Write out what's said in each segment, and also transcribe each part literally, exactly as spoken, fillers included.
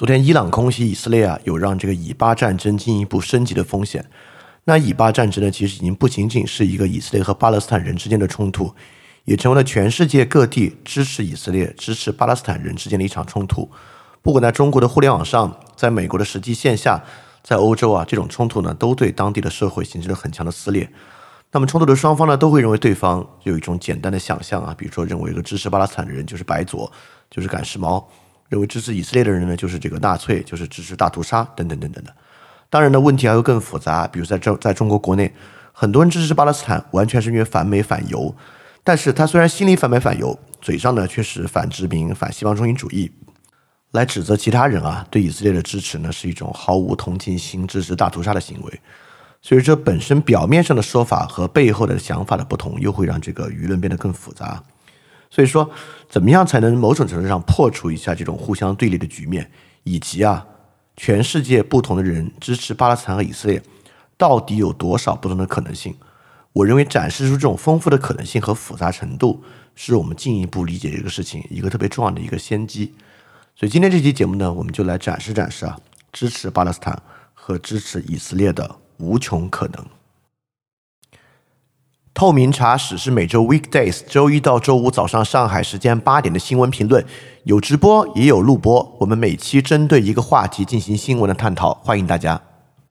昨天伊朗空袭以色列啊，有让这个以巴战争进一步升级的风险。那以巴战争呢，其实已经不仅仅是一个以色列和巴勒斯坦人之间的冲突，也成为了全世界各地支持以色列、支持巴勒斯坦人之间的一场冲突。不管在中国的互联网上，在美国的实际线下，在欧洲啊，这种冲突呢，都对当地的社会形成了很强的撕裂。那么冲突的双方呢，都会认为对方有一种简单的想象啊，比如说认为一个支持巴勒斯坦的人就是白左，就是赶时髦。认为支持以色列的人呢，就是这个纳粹，就是支持大屠杀等等等等的。当然呢，问题还会更复杂，比如在这在中国国内，很多人支持巴勒斯坦，完全是因为反美反犹，但是他虽然心里反美反犹，嘴上呢却是反殖民、反西方中心主义，来指责其他人啊对以色列的支持呢是一种毫无同情心、支持大屠杀的行为。所以这本身表面上的说法和背后的想法的不同，又会让这个舆论变得更复杂。所以说，怎么样才能某种程度上破除一下这种互相对立的局面，以及啊，全世界不同的人支持巴勒斯坦和以色列，到底有多少不同的可能性？我认为展示出这种丰富的可能性和复杂程度，是我们进一步理解这个事情一个特别重要的一个先机。所以今天这期节目呢，我们就来展示展示啊，支持巴勒斯坦和支持以色列的无穷可能。透明茶室是每周 weekdays 周一到周五早上上海时间八点的新闻评论，有直播也有录播，我们每期针对一个话题进行新闻的探讨，欢迎大家。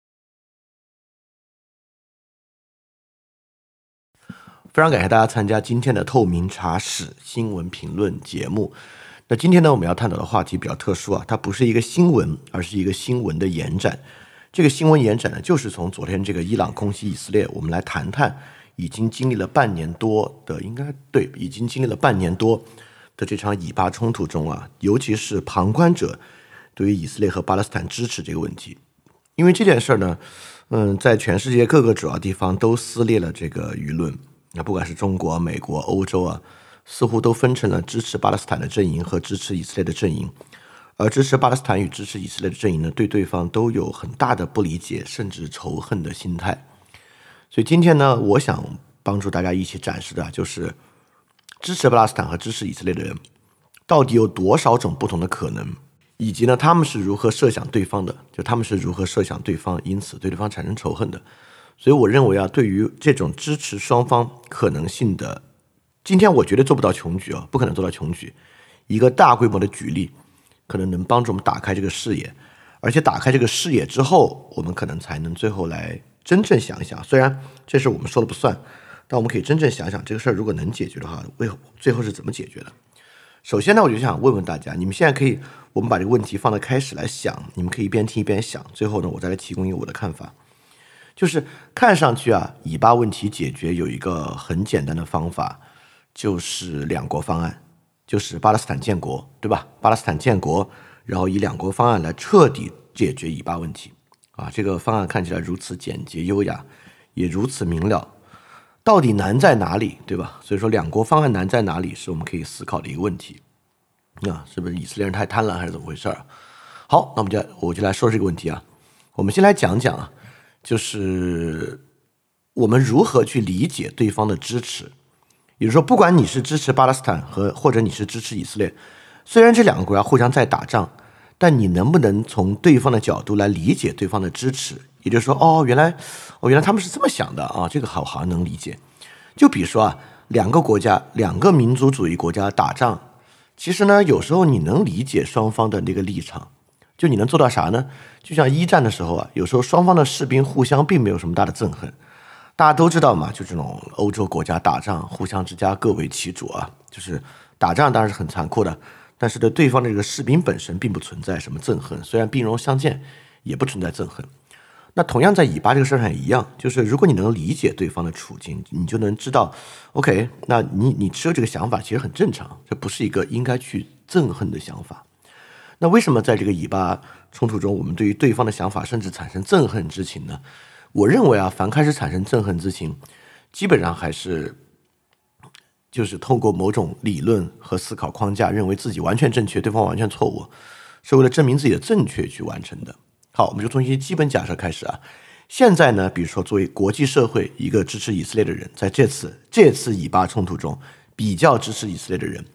非常感谢大家参加今天的透明茶室新闻评论节目。那今天呢，我们要探讨的话题比较特殊啊，它不是一个新闻，而是一个新闻的延展。这个新闻延展呢，就是从昨天这个伊朗空袭以色列，我们来谈谈已经经历了半年多的，应该对，已经经历了半年多的这场以巴冲突中啊，尤其是旁观者对于以色列和巴勒斯坦支持这个问题。因为这件事呢，嗯，在全世界各个主要地方都撕裂了这个舆论。那不管是中国、美国、欧洲啊，似乎都分成了支持巴勒斯坦的阵营和支持以色列的阵营。而支持巴勒斯坦与支持以色列的阵营呢，对对方都有很大的不理解甚至仇恨的心态。所以今天呢，我想帮助大家一起展示的就是支持巴勒斯坦和支持以色列的人到底有多少种不同的可能，以及呢他们是如何设想对方的，就他们是如何设想对方，因此对对方产生仇恨的。所以我认为啊，对于这种支持双方可能性的，今天我绝对做不到穷举啊，不可能做到穷举。一个大规模的举例，可能能帮助我们打开这个视野，而且打开这个视野之后，我们可能才能最后来真正想一想，虽然这事我们说了不算，但我们可以真正想想这个事儿如果能解决的话，为最后是怎么解决的。首先呢，我就想问问大家，你们现在可以，我们把这个问题放在开始来想，你们可以一边听一边想，最后呢，我再来提供一个我的看法。就是看上去啊，以巴问题解决有一个很简单的方法，就是两国方案，就是巴勒斯坦建国，对吧？巴勒斯坦建国，然后以两国方案来彻底解决以巴问题。啊，这个方案看起来如此简洁优雅，也如此明了，到底难在哪里，对吧？所以说两国方案难在哪里，是我们可以思考的一个问题。啊，是不是以色列人太贪婪，还是怎么回事？好，那我们就我就来说这个问题啊。我们先来讲讲啊，就是我们如何去理解对方的支持。也就是说，不管你是支持巴勒斯坦和或者你是支持以色列，虽然这两个国家互相在打仗，但你能不能从对方的角度来理解对方的支持？也就是说，哦，原来，哦，原来他们是这么想的啊，这个好好像能理解。就比如说啊，两个国家，两个民族主义国家打仗，其实呢，有时候你能理解双方的那个立场，就你能做到啥呢？就像一战的时候啊，有时候双方的士兵互相并没有什么大的憎恨，大家都知道嘛，就这种欧洲国家打仗，互相之家各为其主啊，就是打仗当然是很残酷的。但是对对方的这个士兵本身并不存在什么憎恨，虽然兵戎相见，也不存在憎恨。那同样在以巴这个事上也一样，就是如果你能理解对方的处境，你就能知道 OK， 那你你持有这个想法其实很正常，这不是一个应该去憎恨的想法。那为什么在这个以巴冲突中，我们对于对方的想法甚至产生憎恨之情呢？我认为啊，凡开始产生憎恨之情，基本上还是就是透过某种理论和思考框架，认为自己完全正确，对方完全错误，是为了证明自己的正确去完成的。好，我们就从一些基本假设开始啊。现在呢，比如说作为国际社会一个支持以色列的人，在这次这次以巴冲突中比较支持以色列的人，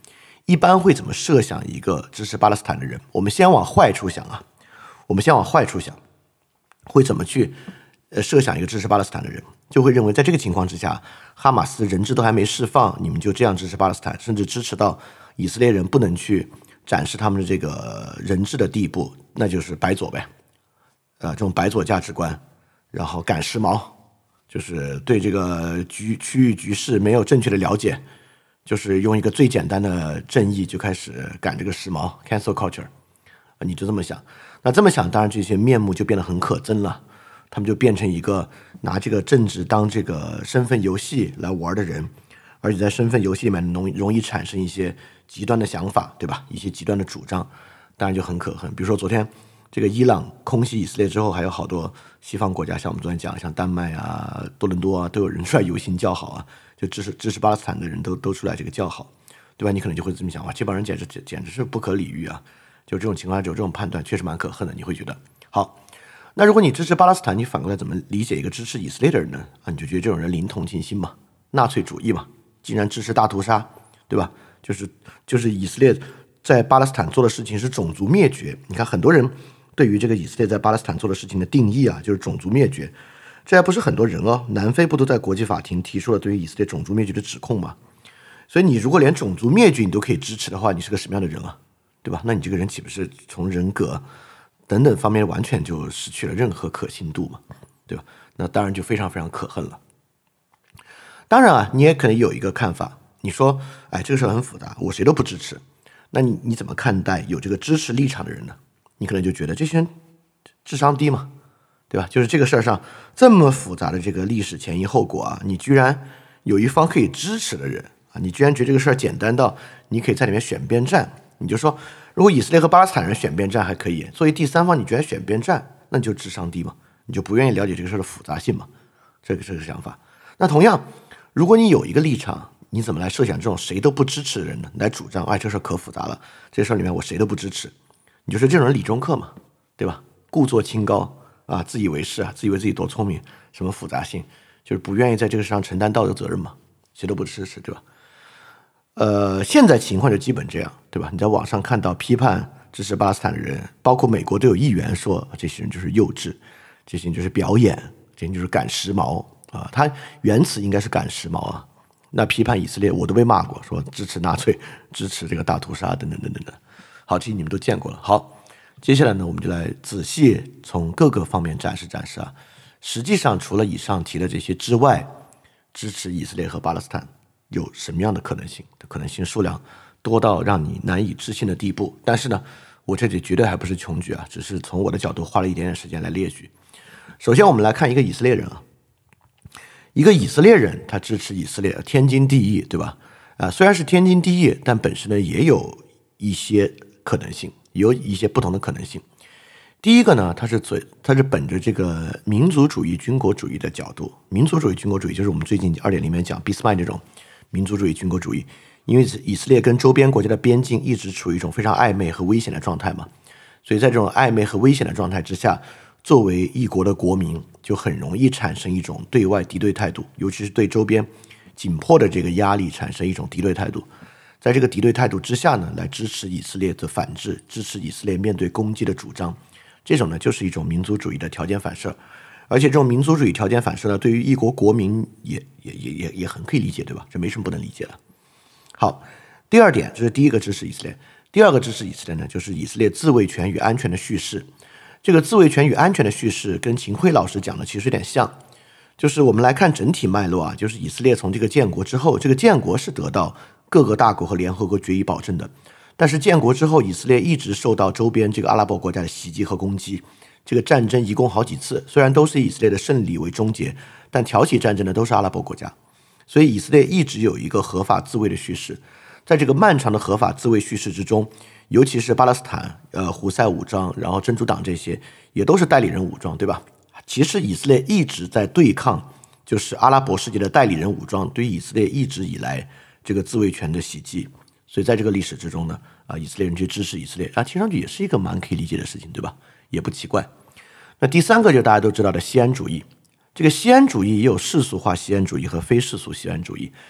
一般会怎么设想一个支持巴勒斯坦的人？我们先往坏处想啊，我们先往坏处想，会怎么去呃设想一个支持巴勒斯坦的人？就会认为在这个情况之下，哈马斯人质都还没释放，你们就这样支持巴勒斯坦，甚至支持到以色列人不能去展示他们的这个人质的地步，那就是白左呗。呃，这种白左价值观，然后赶时髦，就是对这个局区域局势没有正确的了解，就是用一个最简单的正义就开始赶这个时髦 cancel culture， 你就这么想。那这么想，当然这些面目就变得很可憎了，他们就变成一个拿这个政治当这个身份游戏来玩的人，而且在身份游戏里面容容易产生一些极端的想法，对吧？一些极端的主张，当然就很可恨。比如说昨天这个伊朗空袭以色列之后，还有好多西方国家，像我们昨天讲，像丹麦啊、多伦多啊，都有人出来游行叫好啊，就支持支持巴勒斯坦的人都都出来这个叫好，对吧？你可能就会这么想，哇，这帮人简直简直是不可理喻啊！就这种情况下，有这种判断，确实蛮可恨的。你会觉得，好，那如果你支持巴勒斯坦，你反过来怎么理解一个支持以色列的人呢？啊，你就觉得这种人零同情心嘛，纳粹主义嘛，竟然支持大屠杀，对吧？就是就是以色列在巴勒斯坦做的事情是种族灭绝。你看很多人对于这个以色列在巴勒斯坦做的事情的定义啊，就是种族灭绝。这还不是很多人哦，南非不都在国际法庭提出了对于以色列种族灭绝的指控吗？所以你如果连种族灭绝你都可以支持的话，你是个什么样的人啊？对吧？那你这个人岂不是从人格等等方面完全就失去了任何可信度嘛？对吧？那当然就非常非常可恨了。当然啊，你也可能有一个看法，你说，哎，这个事很复杂，我谁都不支持。那你你怎么看待有这个支持立场的人呢？你可能就觉得这些人智商低嘛，对吧？就是这个事儿上这么复杂的这个历史前因后果啊，你居然有一方可以支持的人啊，你居然觉得这个事儿简单到你可以在里面选边站，你就说，如果以色列和巴勒斯坦人选边站还可以，作为第三方你居然选边站，那你就智商低嘛，你就不愿意了解这个事儿的复杂性嘛，这个是个想法。那同样，如果你有一个立场，你怎么来设想这种谁都不支持的人呢？来主张，哎，这事可复杂了，这事儿里面我谁都不支持，你就是这种人理中客嘛，对吧？故作清高啊，自以为是啊，自以为自己多聪明，什么复杂性，就是不愿意在这个事上承担道德责任嘛，谁都不支持，对吧？呃，现在情况就基本这样，对吧？你在网上看到批判支持巴勒斯坦的人，包括美国都有议员说这些人就是幼稚，这些人就是表演，这些人就是赶时髦啊，他原词应该是赶时髦啊。那批判以色列，我都被骂过，说支持纳粹、支持这个大屠杀等等等等等。好，这些你们都见过了。好，接下来呢，我们就来仔细从各个方面展示展示啊。实际上，除了以上提的这些之外，支持以色列和巴勒斯坦有什么样的可能性？可能性数量多到让你难以置信的地步。但是呢，我这里绝对还不是穷举啊，只是从我的角度花了一点点时间来列举。首先，我们来看一个以色列人啊。一个以色列人，他支持以色列，天经地义，对吧？啊、呃，虽然是天经地义，但本身呢也有一些可能性，有一些不同的可能性。第一个呢，他是最，他是本着这个民族主义、军国主义的角度，民族主义、军国主义就是我们最近二点零里面讲俾斯麦这种民族主义、军国主义，因为以色列跟周边国家的边境一直处于一种非常暧昧和危险的状态嘛，所以在这种暧昧和危险的状态之下，作为一国的国民，就很容易产生一种对外敌对态度，尤其是对周边紧迫的这个压力产生一种敌对态度。在这个敌对态度之下呢，来支持以色列的反制，支持以色列面对攻击的主张，这种呢就是一种民族主义的条件反射。而且这种民族主义条件反射呢，对于一国国民也也也也也很可以理解，对吧？这没什么不能理解的。好，第二点，这是第一个支持以色列。第二个支持以色列呢，就是以色列自卫权与安全的叙事。这个自卫权与安全的叙事跟秦晖老师讲的其实有点像，就是我们来看整体脉络啊，就是以色列从这个建国之后，这个建国是得到各个大国和联合国决议保证的，但是建国之后，以色列一直受到周边这个阿拉伯国家的袭击和攻击，这个战争一共好几次，虽然都是以色列的胜利为终结，但挑起战争的都是阿拉伯国家，所以以色列一直有一个合法自卫的叙事。在这个漫长的合法自卫叙事之中，尤其是巴勒斯坦、呃胡塞武装，然后真主党这些，也都是代理人武装，对吧？其实以色列一直在对抗，就是阿拉伯世界的代理人武装对以色列一直以来这个自卫权的袭击。所以在这个历史之中呢，啊，以色列人去支持以色列，啊，听上去也是一个蛮可以理解的事情，对吧？也不奇怪。那第三个就是大家都知道的西安主义，这个西安主义也有世俗化西安主义和非世俗西安主义。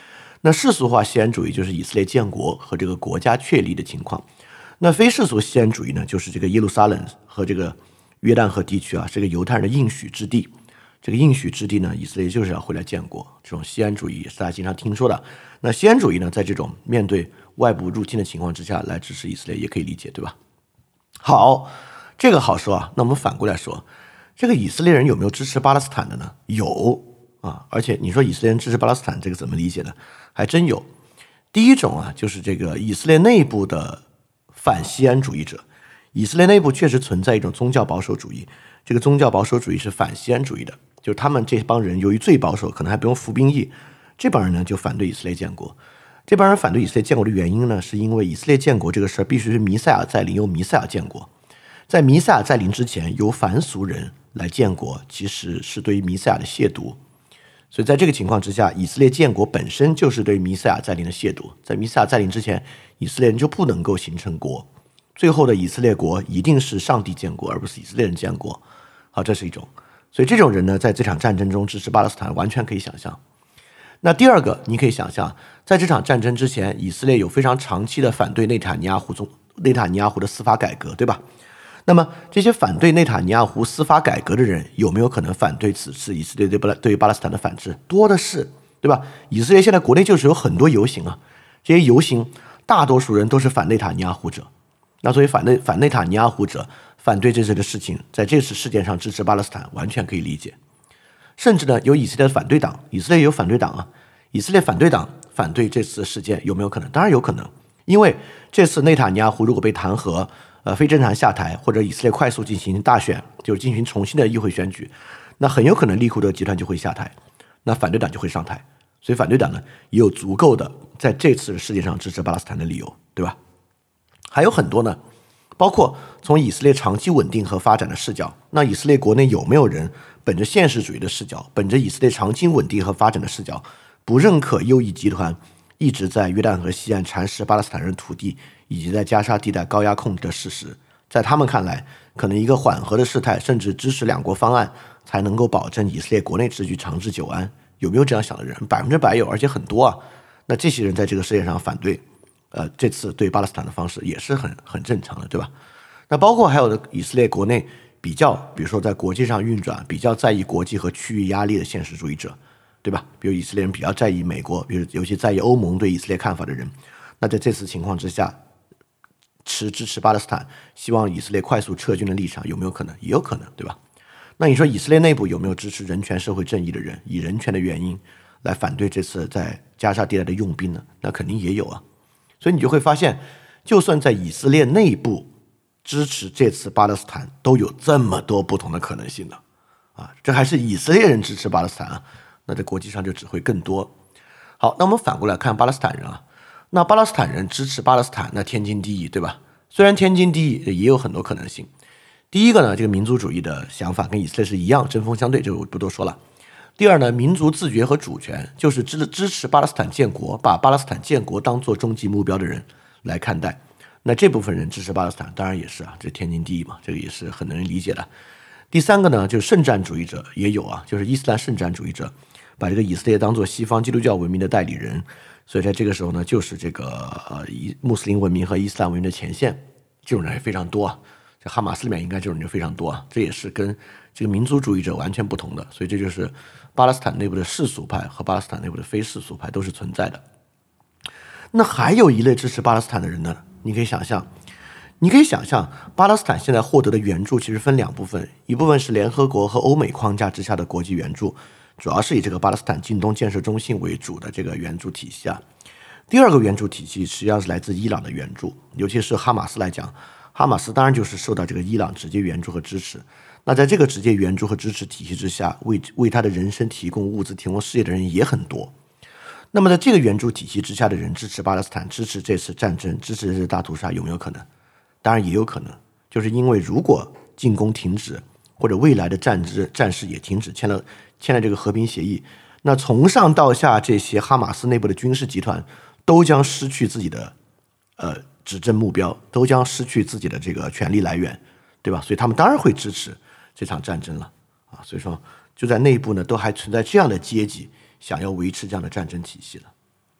那世俗化西安主义就是以色列建国和这个国家确立的情况。那非世俗西安主义呢，就是这个耶路撒冷和这个约旦河地区啊，是个犹太人的应许之地。这个应许之地呢，以色列就是要回来建国。这种西安主义也是大家经常听说的。那西安主义呢，在这种面对外部入侵的情况之下来支持以色列，也可以理解，对吧？好，这个好说啊。那我们反过来说，这个以色列人有没有支持巴勒斯坦的呢？有啊，而且你说以色列人支持巴勒斯坦，这个怎么理解呢？还真有。第一种啊，就是这个以色列内部的反西安主义者。以色列内部确实存在一种宗教保守主义，这个宗教保守主义是反西安主义的，就是他们这帮人由于最保守，可能还不用服兵役，这帮人呢就反对以色列建国。这帮人反对以色列建国的原因呢，是因为以色列建国这个事儿必须是弥赛亚在临，由弥赛亚建国。在弥赛亚在临之前，由凡俗人来建国，其实是对于弥赛亚的亵渎。所以在这个情况之下，以色列建国本身就是对弥赛亚在临的亵渎。在弥赛亚在临之前，以色列人就不能够形成国。最后的以色列国一定是上帝建国，而不是以色列人建国。好，这是一种。所以这种人呢，在这场战争中支持巴勒斯坦，完全可以想象。那第二个，你可以想象，在这场战争之前，以色列有非常长期的反对内塔尼亚胡中内塔尼亚胡的司法改革，对吧？那么这些反对内塔尼亚胡司法改革的人，有没有可能反对此次以色列对巴勒对于巴勒斯坦的反制？多的是，对吧？以色列现在国内就是有很多游行啊，这些游行大多数人都是反内塔尼亚胡者。那所以反内反内塔尼亚胡者反对这次的事情，在这次事件上支持巴勒斯坦，完全可以理解。甚至呢，有以色列的反对党，以色列有反对党啊，以色列反对党反对这次事件有没有可能？当然有可能，因为这次内塔尼亚胡如果被弹劾，呃，非正常下台，或者以色列快速进行大选，就是进行重新的议会选举，那很有可能利库德集团就会下台，那反对党就会上台，所以反对党呢也有足够的在这次事件上支持巴勒斯坦的理由，对吧？还有很多呢，包括从以色列长期稳定和发展的视角，那以色列国内有没有人本着现实主义的视角，本着以色列长期稳定和发展的视角，不认可右翼集团一直在约旦河西岸蚕食巴勒斯坦人土地，以及在加沙地带高压控制的事实？在他们看来，可能一个缓和的事态，甚至支持两国方案，才能够保证以色列国内秩序长治久安。有没有这样想的人？百分之百有，而且很多啊。那这些人在这个世界上反对呃，这次对巴勒斯坦的方式也是很很正常的，对吧？那包括还有的以色列国内比较，比如说在国际上运转，比较在意国际和区域压力的现实主义者，对吧？比如以色列人比较在意美国，比如尤其在意欧盟对以色列看法的人，那在这次情况之下，持支持巴勒斯坦，希望以色列快速撤军的立场有没有可能？也有可能，对吧？那你说以色列内部有没有支持人权社会正义的人，以人权的原因来反对这次在加沙地带的用兵呢？那肯定也有啊。所以你就会发现，就算在以色列内部支持这次巴勒斯坦，都有这么多不同的可能性的啊！这还是以色列人支持巴勒斯坦啊，那在国际上就只会更多。好，那我们反过来看巴勒斯坦人啊，那巴勒斯坦人支持巴勒斯坦，那天经地义，对吧？虽然天经地义，也有很多可能性。第一个呢，这个民族主义的想法跟以色列是一样，针锋相对，这个我不多说了。第二呢，民族自觉和主权，就是支支持巴勒斯坦建国，把巴勒斯坦建国当作终极目标的人来看待。那这部分人支持巴勒斯坦，当然也是啊，这天经地义嘛，这个也是很能理解的。第三个呢，就是圣战主义者也有啊，就是伊斯兰圣战主义者，把这个以色列当作西方基督教文明的代理人，所以在这个时候呢，就是这个呃穆斯林文明和伊斯兰文明的前线，这种人也非常多啊。这哈马斯里面应该这种人就非常多啊，这也是跟这个民族主义者完全不同的，所以这就是巴勒斯坦内部的世俗派和巴勒斯坦内部的非世俗派都是存在的。那还有一类支持巴勒斯坦的人呢，你可以想象，你可以想象巴勒斯坦现在获得的援助其实分两部分，一部分是联合国和欧美框架之下的国际援助，主要是以这个巴勒斯坦近东建设中心为主的这个援助体系啊。第二个援助体系实际上是来自伊朗的援助，尤其是哈马斯来讲，哈马斯当然就是受到这个伊朗直接援助和支持。那在这个直接援助和支持体系之下，为为他的人生提供物资、提供事业的人也很多。那么在这个援助体系之下的人支持巴勒斯坦，支持这次战争，支持这次大屠杀，有没有可能？当然也有可能，就是因为如果进攻停止，或者未来的战争战事也停止，签了签了这个和平协议，那从上到下这些哈马斯内部的军事集团都将失去自己的呃指证目标，都将失去自己的这个权力来源，对吧？所以他们当然会支持这场战争了啊。所以说就在内部呢，都还存在这样的阶级想要维持这样的战争体系了。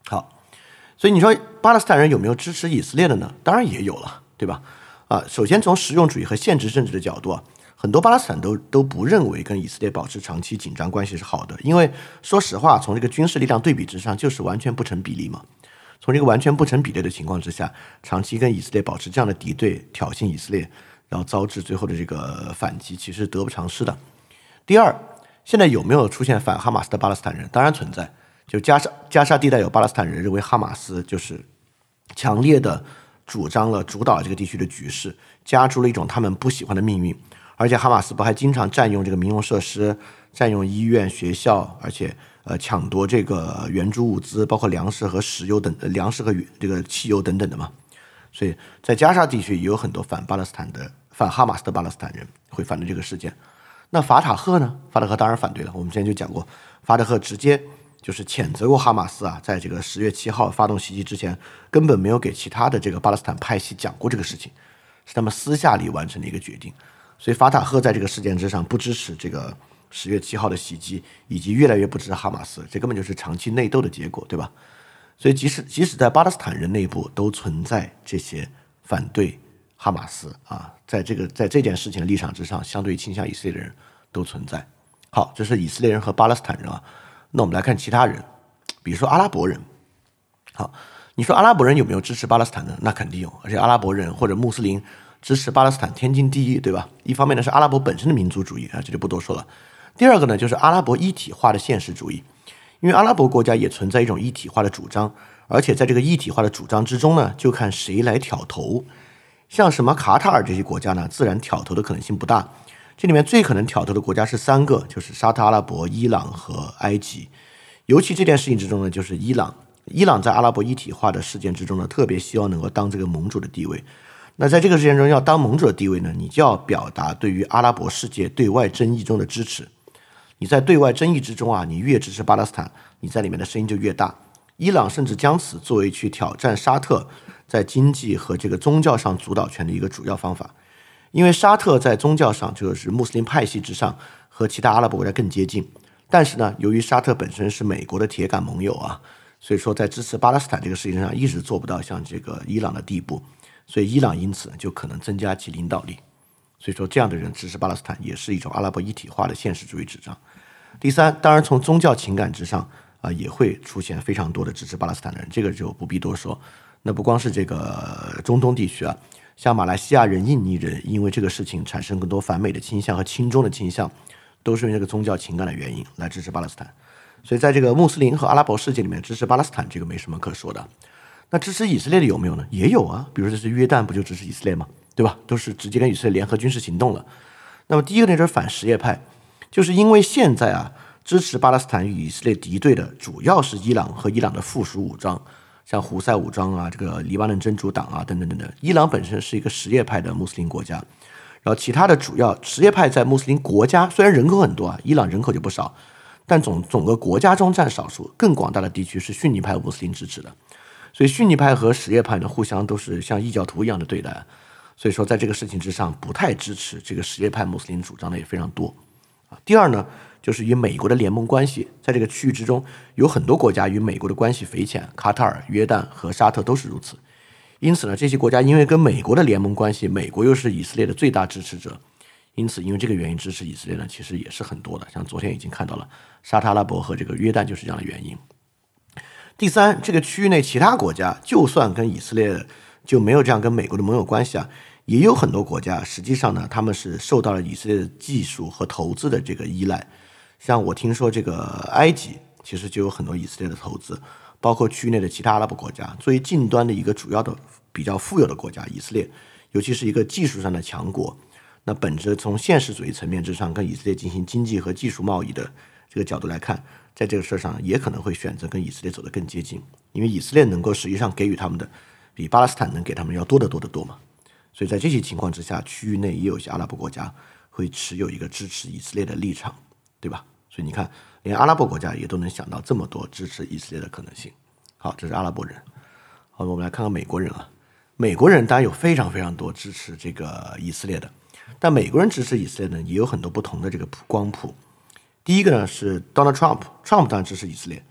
好，所以你说巴勒斯坦人有没有支持以色列的呢？当然也有了，对吧？啊，首先从实用主义和现实政治的角度啊，很多巴勒斯坦都都不认为跟以色列保持长期紧张关系是好的，因为说实话，从这个军事力量对比之上，就是完全不成比例嘛。从这个完全不成比例的情况之下，长期跟以色列保持这样的敌对，挑衅以色列，然后遭致最后的这个反击，其实得不偿失的。第二，现在有没有出现反哈马斯的巴勒斯坦人？当然存在。就加沙加沙地带有巴勒斯坦人认为哈马斯就是强烈的主张了主导了这个地区的局势，加诸了一种他们不喜欢的命运。而且哈马斯不还经常占用这个民用设施，占用医院、学校，而且呃抢夺这个援助物资，包括粮食和石油等、呃、粮食和这个汽油等等的嘛。所以在加沙地区也有很多反巴勒斯坦的、反哈马斯的巴勒斯坦人会反对这个事件。那法塔赫呢？法塔赫当然反对了。我们之前就讲过，法塔赫直接就是谴责过哈马斯啊，在这个十月七号发动袭击之前，根本没有给其他的这个巴勒斯坦派系讲过这个事情，是他们私下里完成的一个决定。所以法塔赫在这个事件之上不支持这个十月七号的袭击，以及越来越不支持哈马斯，这根本就是长期内斗的结果，对吧？所以即使即使在巴勒斯坦人内部都存在这些反对哈马斯啊，在这个在这件事情的立场之上，相对倾向以色列的人都存在。好，这是以色列人和巴勒斯坦人啊。那我们来看其他人，比如说阿拉伯人。好，你说阿拉伯人有没有支持巴勒斯坦呢？那肯定有，而且阿拉伯人或者穆斯林支持巴勒斯坦天经地义，对吧？一方面呢是阿拉伯本身的民族主义啊，这就不多说了。第二个呢就是阿拉伯一体化的现实主义，因为阿拉伯国家也存在一种一体化的主张，而且在这个一体化的主张之中呢，就看谁来挑头。像什么卡塔尔这些国家呢，自然挑头的可能性不大。这里面最可能挑头的国家是三个，就是沙特阿拉伯、伊朗和埃及。尤其这件事情之中呢，就是伊朗。伊朗在阿拉伯一体化的事件之中呢，特别希望能够当这个盟主的地位。那在这个事件中要当盟主的地位呢，你就要表达对于阿拉伯世界对外争议中的支持。你在对外争议之中啊，你越支持巴勒斯坦，你在里面的声音就越大。伊朗甚至将此作为去挑战沙特在经济和这个宗教上主导权的一个主要方法。因为沙特在宗教上就是穆斯林派系之上和其他阿拉伯国家更接近，但是呢，由于沙特本身是美国的铁杆盟友啊，所以说在支持巴勒斯坦这个事情上一直做不到像这个伊朗的地步，所以伊朗因此就可能增加其领导力。所以说这样的人支持巴勒斯坦也是一种阿拉伯一体化的现实主义主张。第三，当然从宗教情感之上啊、呃，也会出现非常多的支持巴勒斯坦的人，这个就不必多说。那不光是这个中东地区啊，像马来西亚人、印尼人，因为这个事情产生更多反美的倾向和亲中的倾向，都是因为这个宗教情感的原因来支持巴勒斯坦。所以在这个穆斯林和阿拉伯世界里面，支持巴勒斯坦这个没什么可说的。那支持以色列的有没有呢？也有啊，比如说这是约旦不就支持以色列吗？对吧？都是直接跟以色列联合军事行动了。那么第一个呢就是反什叶派，就是因为现在啊支持巴勒斯坦与以色列敌对的主要是伊朗和伊朗的附属武装，像胡塞武装啊，这个黎巴嫩真主党啊等等等等。伊朗本身是一个什叶派的穆斯林国家，然后其他的主要什叶派在穆斯林国家虽然人口很多啊，伊朗人口就不少，但总总个国家中占少数，更广大的地区是逊尼派穆斯林支持的。所以逊尼派和什叶派呢互相都是像异教徒一样的对待，所以说在这个事情之上不太支持这个什叶派穆斯林主张的也非常多。第二呢，就是与美国的联盟关系，在这个区域之中有很多国家与美国的关系匪浅，卡塔尔、约旦和沙特都是如此。因此呢，这些国家因为跟美国的联盟关系，美国又是以色列的最大支持者，因此因为这个原因支持以色列呢其实也是很多的，像昨天已经看到了沙特阿拉伯和这个约旦就是这样的原因。第三，这个区域内其他国家就算跟以色列就没有这样跟美国的盟友关系啊，也有很多国家实际上呢他们是受到了以色列的技术和投资的这个依赖。像我听说这个埃及其实就有很多以色列的投资，包括区内的其他阿拉伯国家。作为近端的一个主要的比较富有的国家，以色列尤其是一个技术上的强国，那本着从现实主义层面之上跟以色列进行经济和技术贸易的这个角度来看，在这个事上也可能会选择跟以色列走得更接近，因为以色列能够实际上给予他们的比巴勒斯坦能给他们要多得多得多嘛。所以在这些情况之下，区域内也有一些阿拉伯国家会持有一个支持以色列的立场，对吧？所以你看连阿拉伯国家也都能想到这么多支持以色列的可能性。好，这是阿拉伯人。好，我们来看看美国人啊。美国人当然有非常非常多支持这个以色列的，但美国人支持以色列呢也有很多不同的这个光谱。第一个呢是 Donald Trump， Trump 当然支持以色列，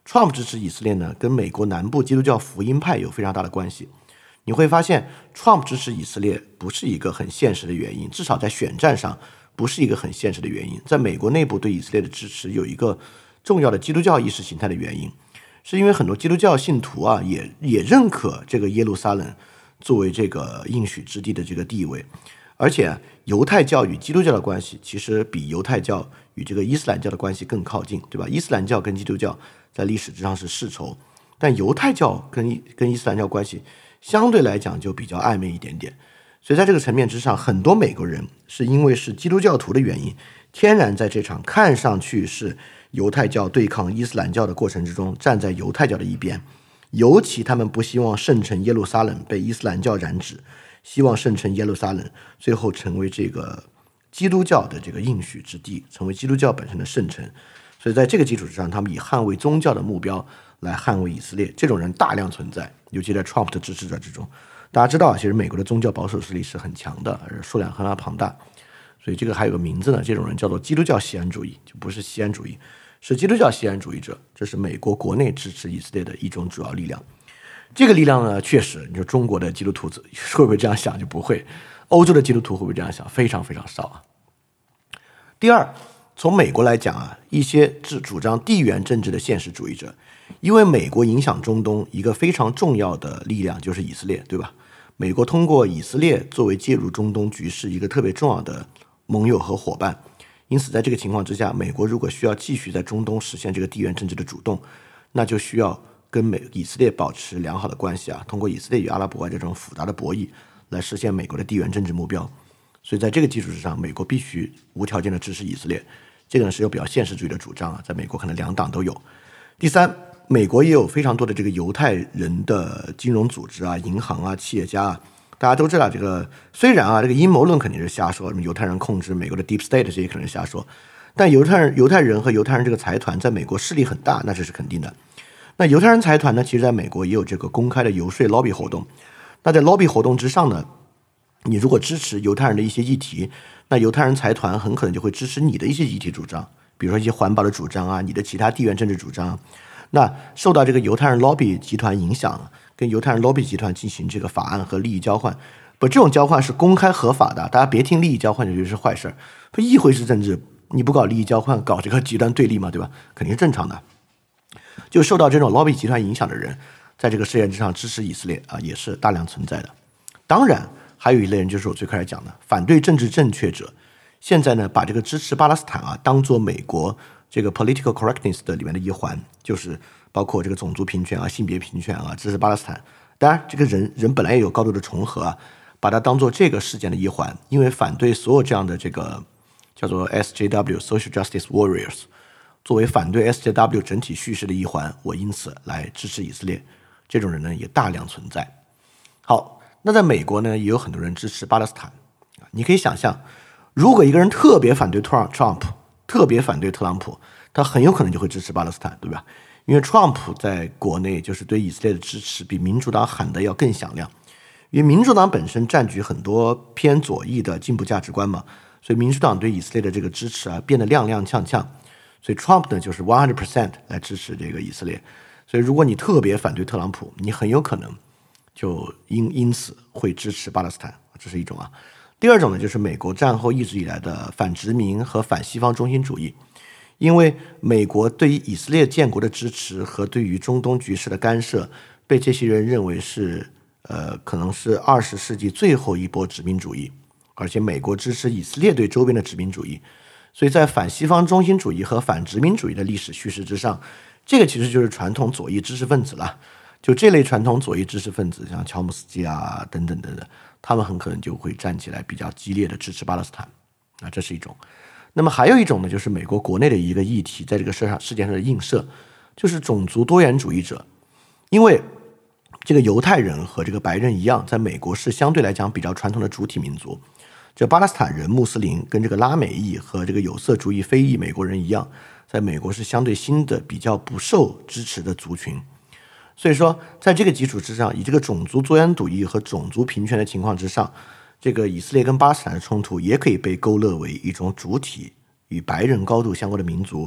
Trump 支持以色列呢，跟美国南部基督教福音派有非常大的关系。你会发现 Trump 支持以色列不是一个很现实的原因，至少在选战上不是一个很现实的原因。在美国内部对以色列的支持有一个重要的基督教意识形态的原因，是因为很多基督教信徒啊也也认可这个耶路撒冷作为这个应许之地的这个地位。而且犹太教与基督教的关系其实比犹太教与这个伊斯兰教的关系更靠近，对吧？伊斯兰教跟基督教在历史之上是世仇，但犹太教跟跟伊斯兰教关系相对来讲就比较暧昧一点点。所以在这个层面之上，很多美国人是因为是基督教徒的原因，天然在这场看上去是犹太教对抗伊斯兰教的过程之中站在犹太教的一边，尤其他们不希望圣城耶路撒冷被伊斯兰教染指，希望圣城耶路撒冷最后成为这个基督教的这个应许之地，成为基督教本身的圣城。所以在这个基础之上，他们以捍卫宗教的目标来捍卫以色列，这种人大量存在，尤其在 Trump 的支持者之中。大家知道，其实美国的宗教保守势力是很强的，而数量很庞大，所以这个还有个名字呢，这种人叫做基督教锡安主义，就不是锡安主义，是基督教锡安主义者。这是美国国内支持以色列的一种主要力量。这个力量呢，确实，你说中国的基督徒会不会这样想？就不会。欧洲的基督徒会不会这样想？非常非常少啊。第二，从美国来讲啊，一些主张地缘政治的现实主义者，因为美国影响中东一个非常重要的力量就是以色列，对吧？美国通过以色列作为介入中东局势一个特别重要的盟友和伙伴，因此在这个情况之下，美国如果需要继续在中东实现这个地缘政治的主动，那就需要跟美以色列保持良好的关系啊，通过以色列与阿拉伯外这种复杂的博弈来实现美国的地缘政治目标。所以在这个基础之上，美国必须无条件的支持以色列。这个呢是有比较现实主义的主张啊，在美国可能两党都有。第三，美国也有非常多的这个犹太人的金融组织啊、银行啊、企业家啊。大家都知道，这个虽然啊，这个阴谋论肯定是瞎说，什么犹太人控制美国的 deep state 这些可能是瞎说，但犹太人、犹太人和犹太人这个财团在美国势力很大，那这是肯定的。那犹太人财团呢，其实在美国也有这个公开的游说 lobby 活动。那在 lobby 活动之上呢，你如果支持犹太人的一些议题，那犹太人财团很可能就会支持你的一些议题主张，比如说一些环保的主张啊，你的其他地缘政治主张。那受到这个犹太人 lobby 集团影响，跟犹太人 lobby 集团进行这个法案和利益交换，不，这种交换是公开合法的，大家别听利益交换就觉得是坏事。不，议会是政治，你不搞利益交换，搞这个极端对立嘛，对吧？肯定是正常的。就受到这种 lobby 集团影响的人，在这个事件之上支持以色列啊，也是大量存在的。当然，还有一类人就是我最开始讲的反对政治正确者，现在呢把这个支持巴勒斯坦啊当做美国这个 political correctness 的里面的一环，就是包括这个种族平权啊、性别平权啊，支持巴勒斯坦。当然，这个人人本来也有高度的重合啊，把它当做这个事件的一环，因为反对所有这样的这个叫做 S J W Social Justice Warriors， 作为反对 S J W 整体叙事的一环，我因此来支持以色列。这种人呢也大量存在。好。那在美国呢，也有很多人支持巴勒斯坦。你可以想象，如果一个人特别反对 Trump， 特别反对特朗普，他很有可能就会支持巴勒斯坦，对吧？因为 Trump 在国内就是对以色列的支持比民主党喊的要更响亮，因为民主党本身占据很多偏左翼的进步价值观嘛，所以民主党对以色列的这个支持啊变得踉踉跄跄。所以 Trump 呢就是百分之百来支持这个以色列。所以如果你特别反对特朗普，你很有可能就因因此会支持巴勒斯坦，这是一种啊。第二种呢，就是美国战后一直以来的反殖民和反西方中心主义，因为美国对于以色列建国的支持和对于中东局势的干涉，被这些人认为是呃可能是二十世纪最后一波殖民主义，而且美国支持以色列对周边的殖民主义，所以在反西方中心主义和反殖民主义的历史叙事之上，这个其实就是传统左翼知识分子了。就这类传统左翼知识分子，像乔姆斯基啊等等等等，他们很可能就会站起来比较激烈的支持巴勒斯坦啊，这是一种。那么还有一种呢，就是美国国内的一个议题，在这个事上事件上的映射，就是种族多元主义者。因为这个犹太人和这个白人一样，在美国是相对来讲比较传统的主体民族。这巴勒斯坦人、穆斯林跟这个拉美裔和这个有色主义非裔美国人一样，在美国是相对新的比较不受支持的族群。所以说，在这个基础之上，以这个种族多元主义和种族平权的情况之上，这个以色列跟巴勒斯坦的冲突也可以被勾勒为一种主体与白人高度相关的民族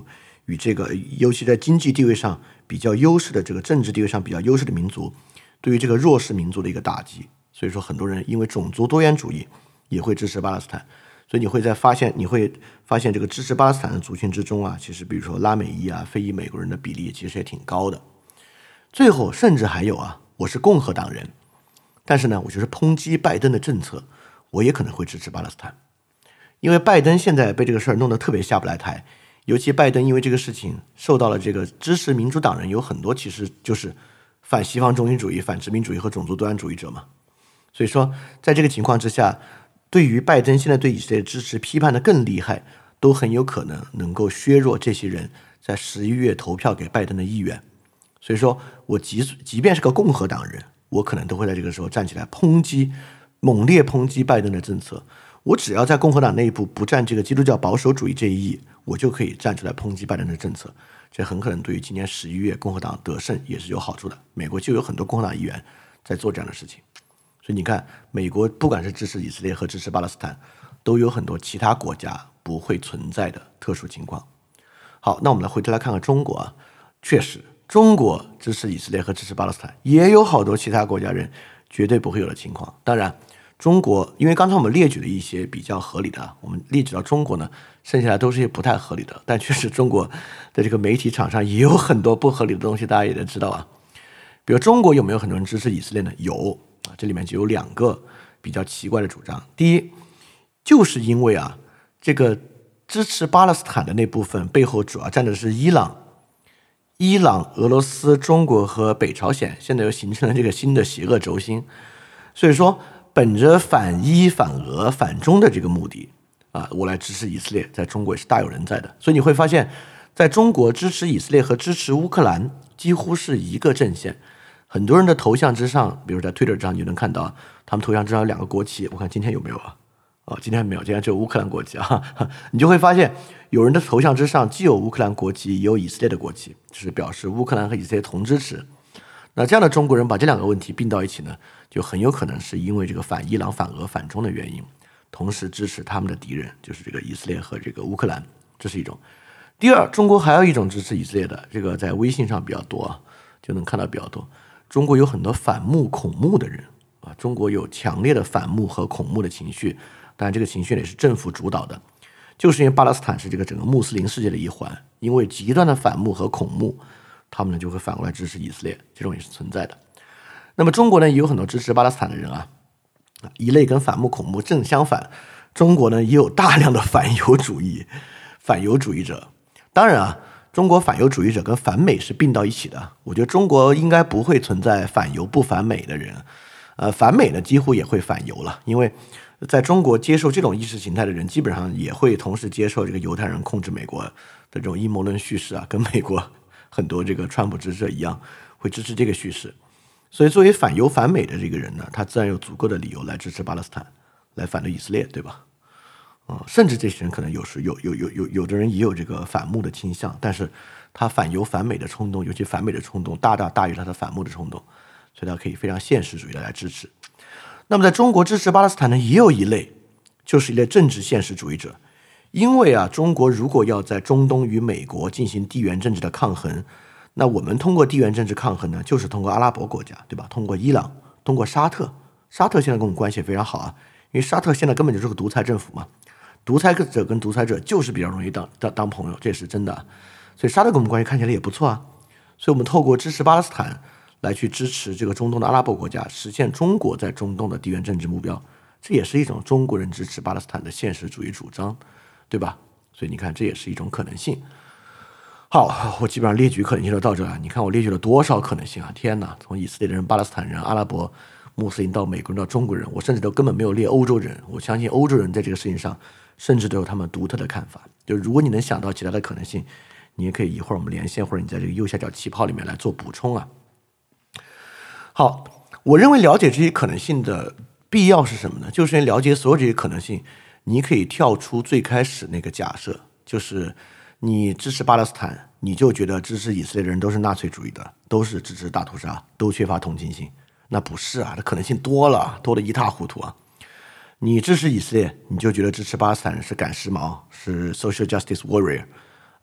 与这个尤其在经济地位上比较优势的这个政治地位上比较优势的民族，对于这个弱势民族的一个打击。所以说很多人因为种族多元主义也会支持巴勒斯坦。所以你会在发现你会发现这个支持巴勒斯坦的族群之中啊，其实比如说拉美裔啊、非裔美国人的比例其实也挺高的。最后甚至还有啊，我是共和党人，但是呢，我就是抨击拜登的政策，我也可能会支持巴勒斯坦。因为拜登现在被这个事儿弄得特别下不来台，尤其拜登因为这个事情受到了这个支持民主党人有很多其实就是反西方中心主义、反殖民主义和种族多元主义者嘛。所以说在这个情况之下，对于拜登现在对以色列支持批判的更厉害，都很有可能能够削弱这些人在十一月投票给拜登的意愿。所以说我即即便是个共和党人，我可能都会在这个时候站起来抨击，猛烈抨击拜登的政策。我只要在共和党内部不占这个基督教保守主义这一翼，我就可以站出来抨击拜登的政策。这很可能对于今年十一月共和党得胜也是有好处的。美国就有很多共和党议员在做这样的事情。所以你看，美国不管是支持以色列和支持巴勒斯坦，都有很多其他国家不会存在的特殊情况。好，那我们来回头来看看中国啊，确实，中国支持以色列和支持巴勒斯坦，也有好多其他国家人绝对不会有的情况。当然，中国因为刚才我们列举了一些比较合理的，我们列举到中国呢，剩下来都是一些不太合理的。但确实，中国的这个媒体场上也有很多不合理的东西，大家也能知道啊。比如中国有没有很多人支持以色列呢？有。这里面就有两个比较奇怪的主张。第一，就是因为啊，这个支持巴勒斯坦的那部分背后主要站的是伊朗，伊朗、俄罗斯、中国和北朝鲜现在又形成了这个新的邪恶轴心。所以说，本着反伊、反俄、反中的这个目的啊，我来支持以色列，在中国也是大有人在的。所以你会发现，在中国支持以色列和支持乌克兰几乎是一个阵线。很多人的头像之上，比如在 Twitter 上，你就能看到他们头像之上有两个国旗。我看今天有没有啊？哦，今天没有，今天只有乌克兰国旗啊。你就会发现，有人的头像之上既有乌克兰国旗，也有以色列的国旗，就是表示乌克兰和以色列同支持。那这样的中国人把这两个问题并到一起呢，就很有可能是因为这个反伊朗、反俄、反中的原因，同时支持他们的敌人，就是这个以色列和这个乌克兰，这是一种。第二，中国还有一种支持以色列的，这个在微信上比较多啊，就能看到比较多。中国有很多反穆恐穆的人啊，中国有强烈的反穆和恐穆的情绪，当然这个情绪也是政府主导的，就是因为巴勒斯坦是这个整个穆斯林世界的一环，因为极端的反穆和恐穆，他们呢就会反过来支持以色列，这种也是存在的。那么中国呢也有很多支持巴勒斯坦的人啊，一类跟反穆恐穆正相反，中国呢也有大量的反犹主义、反犹主义者。当然啊，中国反犹主义者跟反美是并到一起的。我觉得中国应该不会存在反犹不反美的人，呃，反美呢几乎也会反犹了，因为在中国接受这种意识形态的人，基本上也会同时接受这个犹太人控制美国的这种阴谋论叙事啊，跟美国很多这个川普支持者一样，会支持这个叙事。所以作为反犹反美的这个人呢，他自然有足够的理由来支持巴勒斯坦，来反对以色列，对吧？嗯，甚至这些人可能有时有有有有有的人也有这个反穆的倾向，但是他反犹反美的冲动，尤其反美的冲动大大大于他的反穆的冲动，所以他可以非常现实主义的来支持。那么在中国支持巴勒斯坦呢，也有一类，就是一类政治现实主义者。因为啊，中国如果要在中东与美国进行地缘政治的抗衡，那我们通过地缘政治抗衡呢，就是通过阿拉伯国家，对吧？通过伊朗，通过沙特。沙特现在跟我们关系非常好啊，因为沙特现在根本就是个独裁政府嘛。独裁者跟独裁者就是比较容易当当当朋友，这是真的。所以沙特跟我们关系看起来也不错啊。所以我们透过支持巴勒斯坦来去支持这个中东的阿拉伯国家，实现中国在中东的地缘政治目标，这也是一种中国人支持巴勒斯坦的现实主义主张，对吧？所以你看，这也是一种可能性。好，我基本上列举可能性就到这了。你看我列举了多少可能性啊！天哪，从以色列人、巴勒斯坦人、阿拉伯穆斯林到美国人到中国人，我甚至都根本没有列欧洲人。我相信欧洲人在这个事情上甚至都有他们独特的看法。就如果你能想到其他的可能性，你也可以一会儿我们连线，或者你在这个右下角气泡里面来做补充啊。好，我认为了解这些可能性的必要是什么呢？就是因为了解所有这些可能性，你可以跳出最开始那个假设，就是你支持巴勒斯坦，你就觉得支持以色列的人都是纳粹主义的，都是支持大屠杀，都缺乏同情心。那不是啊，这可能性多了，多得一塌糊涂啊。你支持以色列，你就觉得支持巴勒斯坦人是赶时髦，是 social justice warrior，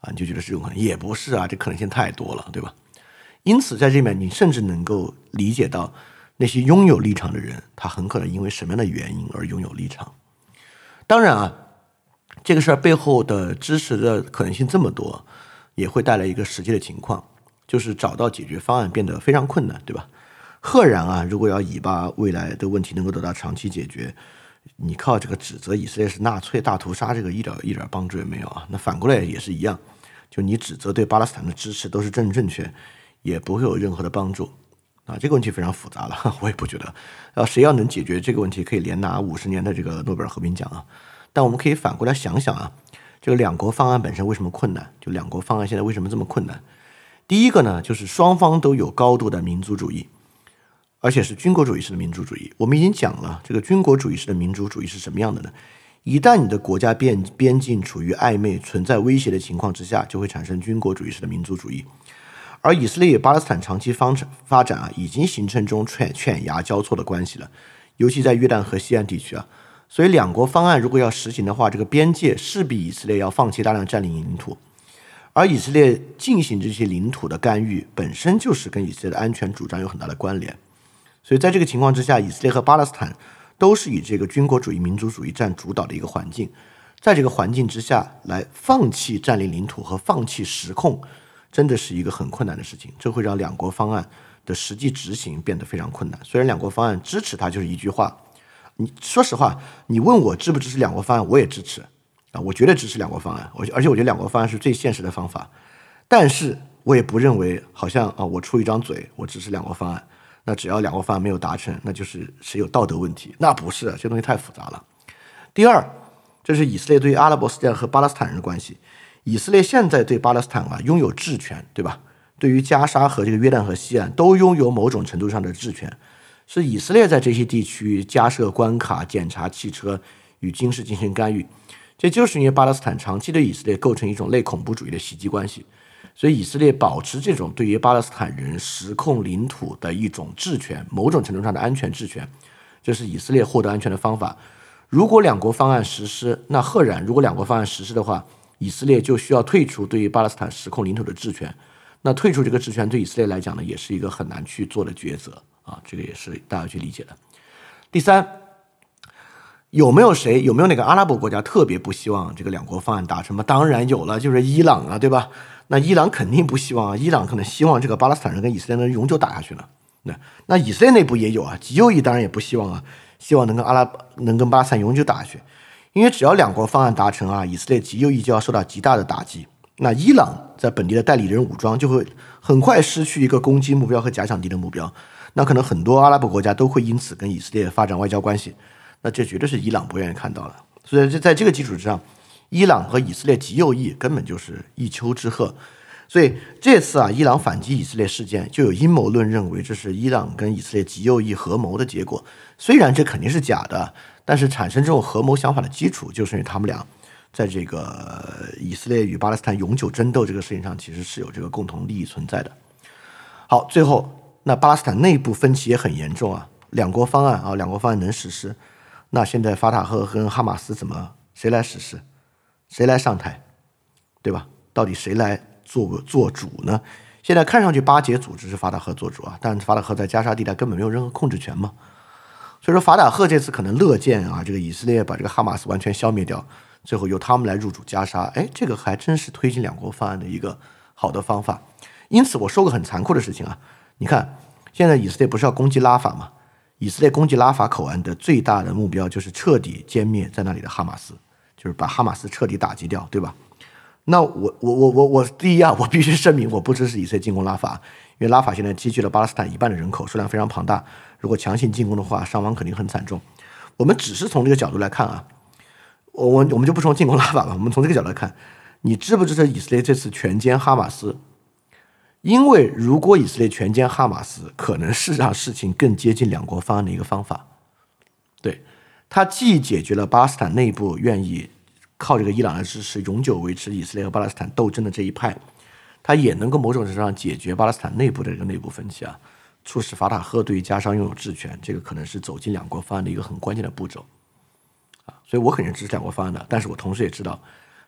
啊，你就觉得是有可能，也不是啊，这可能性太多了，对吧？因此在这里面你甚至能够理解到那些拥有立场的人，他很可能因为什么样的原因而拥有立场。当然啊，这个事儿背后的支持的可能性这么多，也会带来一个实际的情况，就是找到解决方案变得非常困难，对吧？赫然啊，如果要以巴未来的问题能够得到长期解决，你靠这个指责以色列是纳粹大屠杀，这个一点一点帮助也没有啊。那反过来也是一样，就你指责对巴勒斯坦的支持都是正正确，也不会有任何的帮助啊。这个问题非常复杂了，我也不觉得，要谁要能解决这个问题，可以连拿五十年的这个诺贝尔和平奖啊。但我们可以反过来想想啊，这个两国方案本身为什么困难？就两国方案现在为什么这么困难？第一个呢，就是双方都有高度的民族主义。而且是军国主义式的民族主义。我们已经讲了，这个军国主义式的民族主义是什么样的呢？一旦你的国家边边境处于暧昧、存在威胁的情况之下，就会产生军国主义式的民族主义。而以色列与巴勒斯坦长期发展啊，已经形成这种犬犬牙交错的关系了，尤其在约旦河西岸地区啊。所以两国方案如果要实行的话，这个边界势必以色列要放弃大量占领领土，而以色列进行这些领土的干预，本身就是跟以色列的安全主张有很大的关联。所以在这个情况之下，以色列和巴勒斯坦都是以这个军国主义、民族主义占主导的一个环境，在这个环境之下来放弃占领领土和放弃实控，真的是一个很困难的事情。这会让两国方案的实际执行变得非常困难。虽然两国方案支持它就是一句话，你说实话，你问我支不支持两国方案，我也支持啊，我绝对支持两国方案，而且我觉得两国方案是最现实的方法。但是我也不认为好像啊，我出一张嘴，我支持两国方案。那只要两国方案没有达成，那就是谁有道德问题？那不是，这东西太复杂了。第二，这是以色列对阿拉伯世界和巴勒斯坦人的关系。以色列现在对巴勒斯坦啊拥有治权，对吧？对于加沙和这个约旦河西岸都拥有某种程度上的治权，是以色列在这些地区加设关卡、检查汽车与军事进行干预。这就是因为巴勒斯坦长期对以色列构成一种类恐怖主义的袭击关系。所以以色列保持这种对于巴勒斯坦人实控领土的一种治权，某种程度上的安全治权，这是以色列获得安全的方法。如果两国方案实施，那赫然如果两国方案实施的话，以色列就需要退出对于巴勒斯坦实控领土的治权。那退出这个治权对以色列来讲呢，也是一个很难去做的抉择啊，这个也是大家去理解的。第三，有没有谁有没有哪个阿拉伯国家特别不希望这个两国方案达成吗？当然有了，就是伊朗啊，对吧？那伊朗肯定不希望啊，伊朗可能希望这个巴勒斯坦人跟以色列能永久打下去呢。那那以色列内部也有啊，极右翼当然也不希望啊，希望能跟阿拉能跟巴勒斯坦永久打下去，因为只要两国方案达成啊，以色列极右翼就要受到极大的打击。那伊朗在本地的代理人武装就会很快失去一个攻击目标和假想敌的目标，那可能很多阿拉伯国家都会因此跟以色列发展外交关系，那这绝对是伊朗不愿意看到的。所以在这个基础之上，伊朗和以色列极右翼根本就是一丘之貉。所以这次啊，伊朗反击以色列事件，就有阴谋论认为这是伊朗跟以色列极右翼合谋的结果。虽然这肯定是假的，但是产生这种合谋想法的基础，就是因为他们俩在这个以色列与巴勒斯坦永久争斗这个事情上，其实是有这个共同利益存在的。好，最后，那巴勒斯坦内部分歧也很严重啊，两国方案啊，两国方案能实施，那现在法塔赫跟哈马斯怎么谁来实施？谁来上台，对吧？到底谁来做做主呢？现在看上去巴解组织是法塔赫做主啊，但法塔赫在加沙地带根本没有任何控制权嘛。所以说法塔赫这次可能乐见啊，这个以色列把这个哈马斯完全消灭掉，最后由他们来入主加沙，哎，这个还真是推进两国方案的一个好的方法。因此我说个很残酷的事情啊，你看现在以色列不是要攻击拉法吗？以色列攻击拉法口岸的最大的目标就是彻底歼灭在那里的哈马斯，就是把哈马斯彻底打击掉，对吧？那我我我我我第一啊，我必须声明我不支持以色列进攻拉法，因为拉法现在积聚了巴勒斯坦一半的人口，数量非常庞大，如果强行进攻的话，伤亡肯定很惨重。我们只是从这个角度来看啊，我我我们就不从进攻拉法吧，我们从这个角度来看，你支不支持以色列这次全歼哈马斯？因为如果以色列全歼哈马斯，可能是让事情更接近两国方案的一个方法。对，它既解决了巴勒斯坦内部愿意靠这个伊朗的支持永久维持以色列和巴勒斯坦斗争的这一派，它也能够某种程度上解决巴勒斯坦内部的这个内部分歧啊，促使法塔赫对于加沙拥有治权，这个可能是走进两国方案的一个很关键的步骤啊。所以我肯定支持两国方案的，但是我同时也知道，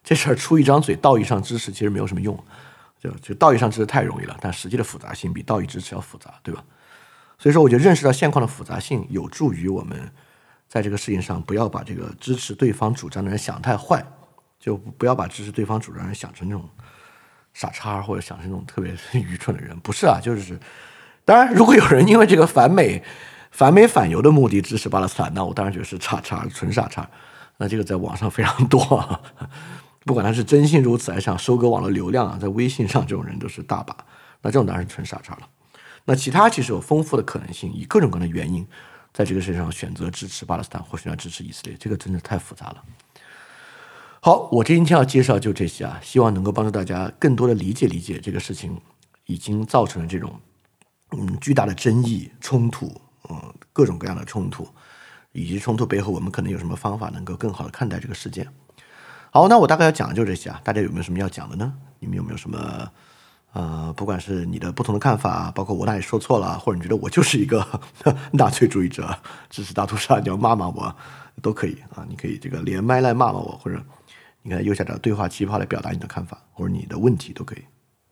这事儿出一张嘴，道义上支持其实没有什么用，就就道义上支持太容易了，但实际的复杂性比道义支持要复杂，对吧？所以说，我觉得认识到现况的复杂性，有助于我们在这个事情上不要把这个支持对方主张的人想太坏，就不要把支持对方主张的人想成那种傻叉，或者想成那种特别愚蠢的人。不是啊，就是当然，如果有人因为这个反美、反美反犹的目的支持巴勒斯坦，那我当然觉得是叉叉，纯傻叉。那这个在网上非常多啊，不管他是真心如此，还是想收割网络流量啊，在微信上这种人都是大把。那这种当然是纯傻叉了。那其他其实有丰富的可能性，以各种各样的原因，在这个世界上选择支持巴勒斯坦或选择支持以色列，这个真的太复杂了。好，我今天要介绍就这些啊，希望能够帮助大家更多的理解理解这个事情已经造成了这种嗯巨大的争议、冲突，嗯各种各样的冲突，以及冲突背后我们可能有什么方法能够更好的看待这个事件。好，那我大概要讲的就这些啊，大家有没有什么要讲的呢？你们有没有什么？呃，不管是你的不同的看法，包括我哪里说错了，或者你觉得我就是一个纳粹主义者，支持大屠杀，你要骂骂我，都可以啊。你可以这个连麦来骂骂我，或者你看右下角对话气泡来表达你的看法，或者你的问题都可以。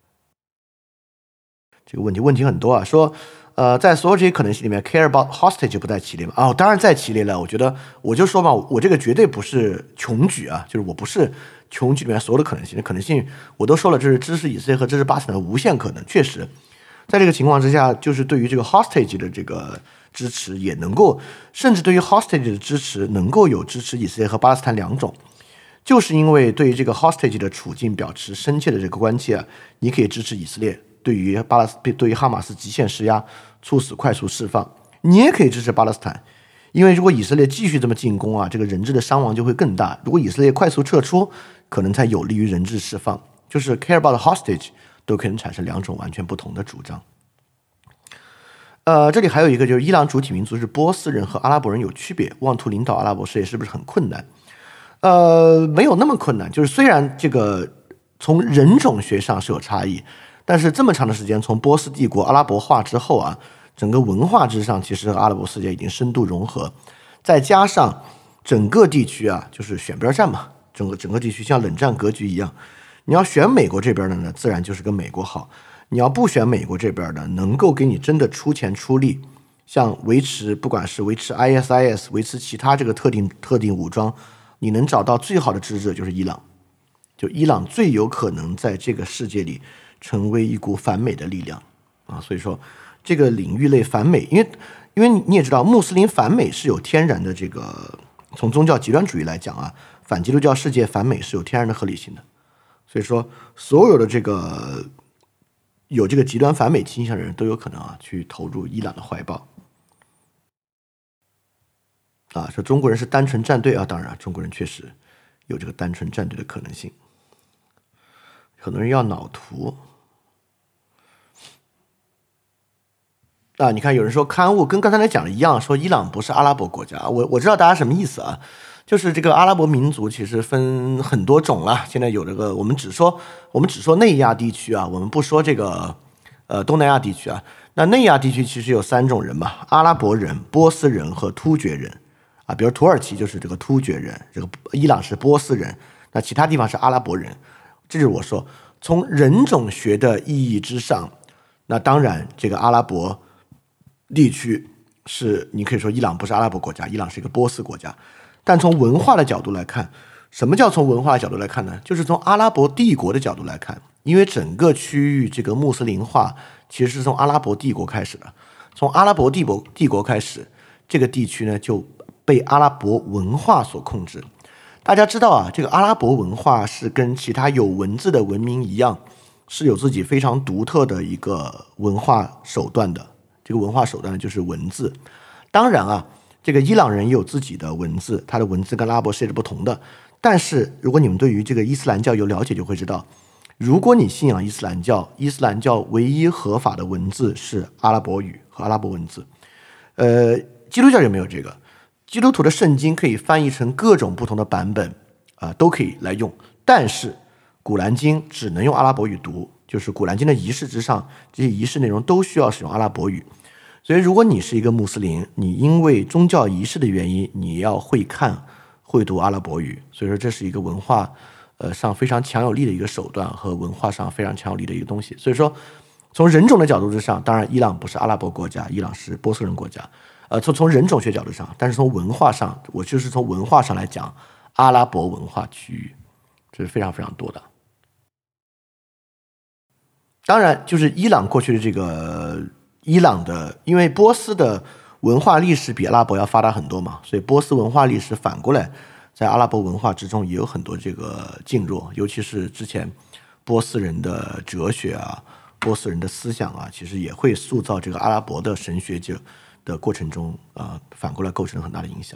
这个问题问题很多啊，说呃，在所有这些可能性里面 ，care about hostage 不在其列吗？哦，当然在其列了。我觉得我就说嘛，我这个绝对不是穷举啊，就是我不是穷举里面所有的可能性的可能性，我都说了，这是支持以色列和支持巴勒斯坦的无限可能。确实，在这个情况之下，就是对于这个 hostage 的这个支持，也能够，甚至对于 hostage 的支持，能够有支持以色列和巴勒斯坦两种。就是因为对于这个 hostage 的处境表示深切的这个关切啊，你可以支持以色列对于巴勒斯对于哈马斯极限施压，促使快速释放。你也可以支持巴勒斯坦，因为如果以色列继续这么进攻啊，这个人质的伤亡就会更大。如果以色列快速撤出，可能才有利于人质释放。就是 care about hostage 都可能产生两种完全不同的主张。呃，这里还有一个就是伊朗主体民族是波斯人和阿拉伯人有区别，妄图领导阿拉伯事业是不是很困难？呃，没有那么困难，就是虽然这个从人种学上是有差异，但是这么长的时间，从波斯帝国阿拉伯化之后啊，整个文化之上，其实和阿拉伯世界已经深度融合，再加上整个地区啊，就是选边站嘛，整个整个地区像冷战格局一样，你要选美国这边的呢，自然就是跟美国好；你要不选美国这边的，能够给你真的出钱出力，像维持不管是维持 I S I S， 维持其他这个特定特定武装。你能找到最好的支持者就是伊朗，就伊朗最有可能在这个世界里成为一股反美的力量啊，所以说这个领域类反美，因为因为你也知道，穆斯林反美是有天然的这个，从宗教极端主义来讲啊，反基督教世界反美是有天然的合理性的，所以说所有的这个有这个极端反美倾向的人都有可能啊去投入伊朗的怀抱。啊，说中国人是单纯站队啊，当然，中国人确实有这个单纯站队的可能性。很多人要脑图啊，你看有人说刊物跟刚才来讲的一样，说伊朗不是阿拉伯国家，我我知道大家什么意思啊，就是这个阿拉伯民族其实分很多种了，现在有这个我们只说我们只说内亚地区啊，我们不说这个呃东南亚地区啊，那内亚地区其实有三种人嘛，阿拉伯人、波斯人和突厥人。啊，比如土耳其就是这个突厥人，这个伊朗是波斯人，那其他地方是阿拉伯人。这就是我说，从人种学的意义之上，那当然这个阿拉伯地区是你可以说伊朗不是阿拉伯国家，伊朗是一个波斯国家。但从文化的角度来看，什么叫从文化的角度来看呢？就是从阿拉伯帝国的角度来看，因为整个区域这个穆斯林化其实是从阿拉伯帝国开始的，从阿拉伯帝国帝国开始，这个地区呢就被阿拉伯文化所控制。大家知道啊，这个阿拉伯文化是跟其他有文字的文明一样，是有自己非常独特的一个文化手段的。这个文化手段呢，就是文字。当然啊，这个伊朗人也有自己的文字，他的文字跟阿拉伯世界是不同的。但是如果你们对于这个伊斯兰教有了解，就会知道，如果你信仰伊斯兰教，伊斯兰教唯一合法的文字是阿拉伯语和阿拉伯文字。呃，基督教就没有这个。基督徒的圣经可以翻译成各种不同的版本啊、呃，都可以来用。但是古兰经只能用阿拉伯语读，就是古兰经的仪式之上，这些仪式内容都需要使用阿拉伯语。所以如果你是一个穆斯林，你因为宗教仪式的原因，你要会看会读阿拉伯语。所以说这是一个文化呃上非常强有力的一个手段和文化上非常强有力的一个东西。所以说，从人种的角度之上，当然伊朗不是阿拉伯国家，伊朗是波斯人国家。呃，从从人种学角度上，但是从文化上，我就是从文化上来讲，阿拉伯文化区域这是非常非常多的。当然，就是伊朗过去的这个伊朗的，因为波斯的文化历史比阿拉伯要发达很多嘛，所以波斯文化历史反过来在阿拉伯文化之中也有很多这个浸入，尤其是之前波斯人的哲学啊、波斯人的思想啊，其实也会塑造这个阿拉伯的神学界的过程中啊、呃，反过来构成了很大的影响。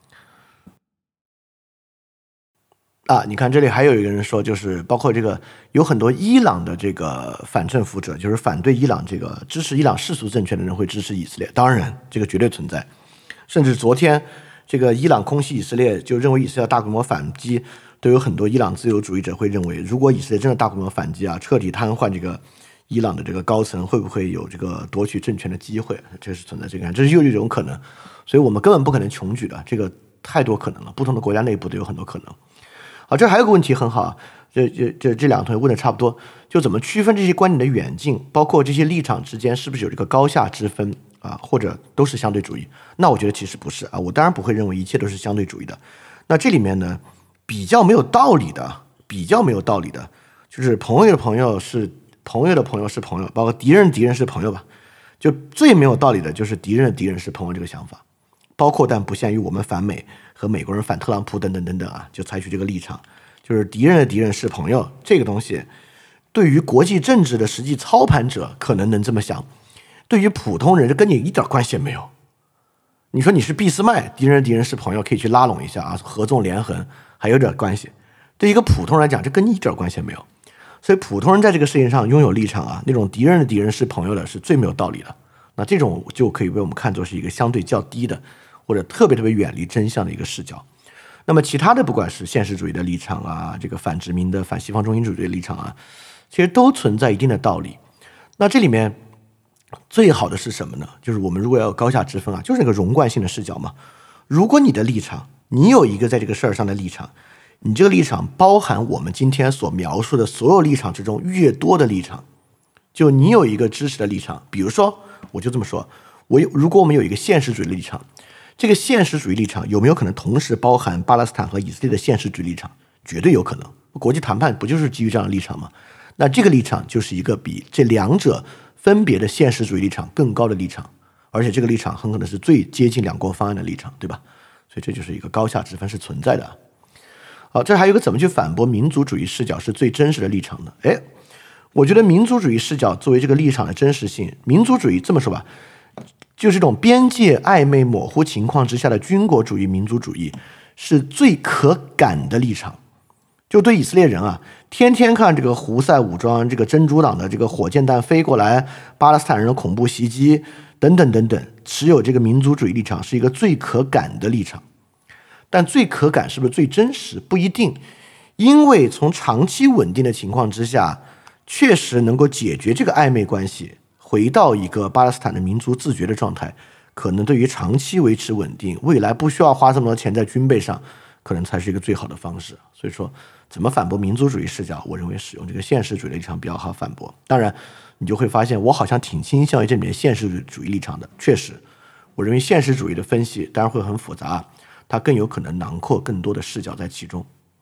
啊，你看这里还有一个人说，就是包括这个有很多伊朗的这个反政府者，就是反对伊朗这个支持伊朗世俗政权的人会支持以色列，当然这个绝对存在。甚至昨天这个伊朗空袭以色列，就认为以色列大规模反击，都有很多伊朗自由主义者会认为，如果以色列真的大规模反击啊，彻底瘫痪这个伊朗的这个高层，会不会有这个夺取政权的机会？这是存在这个，这是又一种可能。所以我们根本不可能穷举的，这个太多可能了，不同的国家内部都有很多可能。好，这还有个问题很好，这这这这两个同学问的差不多，就怎么区分这些观点的远近，包括这些立场之间是不是有这个高下之分啊，或者都是相对主义？那我觉得其实不是啊，我当然不会认为一切都是相对主义的。那这里面呢，比较没有道理的，比较没有道理的，就是朋友的朋友是朋友的朋友是朋友，包括敌人的敌人是朋友吧，就最没有道理的就是敌人的敌人是朋友这个想法。包括但不限于我们反美和美国人反特朗普等等等等啊，就采取这个立场，就是敌人的敌人是朋友这个东西，对于国际政治的实际操盘者可能能这么想，对于普通人这跟你一点关系也没有。你说你是俾斯麦，敌人的敌人是朋友，可以去拉拢一下啊，合纵连横还有点关系。对一个普通人来讲，这跟你一点关系也没有。所以普通人在这个事情上拥有立场啊，那种敌人的敌人是朋友的是最没有道理的。那这种就可以被我们看作是一个相对较低的，或者特别特别远离真相的一个视角。那么其他的不管是现实主义的立场啊，这个反殖民的反西方中心主义的立场啊，其实都存在一定的道理。那这里面最好的是什么呢？就是我们如果要有高下之分啊，就是那个容贯性的视角嘛。如果你的立场，你有一个在这个事儿上的立场，你这个立场包含我们今天所描述的所有立场之中越多的立场，就你有一个支持的立场，比如说我就这么说，我有如果我们有一个现实主义的立场，这个现实主义立场有没有可能同时包含巴勒斯坦和以色列的现实主义立场？绝对有可能。国际谈判不就是基于这样的立场吗？那这个立场就是一个比这两者分别的现实主义立场更高的立场，而且这个立场很可能是最接近两国方案的立场，对吧？所以这就是一个高下之分是存在的。好，这还有一个怎么去反驳民族主义视角是最真实的立场呢？诶，我觉得民族主义视角作为这个立场的真实性，民族主义这么说吧，就是这种边界暧昧模糊情况之下的军国主义民族主义是最可感的立场。就对以色列人啊，天天看这个胡塞武装这个真主党的这个火箭弹飞过来，巴勒斯坦人的恐怖袭击等等等等，持有这个民族主义立场是一个最可感的立场。但最可感是不是最真实？不一定，因为从长期稳定的情况之下，确实能够解决这个暧昧关系，回到一个巴勒斯坦的民族自觉的状态，可能对于长期维持稳定，未来不需要花这么多钱在军备上，可能才是一个最好的方式。所以说，怎么反驳民族主义视角？我认为使用这个现实主义立场比较好反驳。当然，你就会发现，我好像挺倾向于这里面现实主义立场的。确实，我认为现实主义的分析当然会很复杂，它更有可能囊括更多的视角在其中。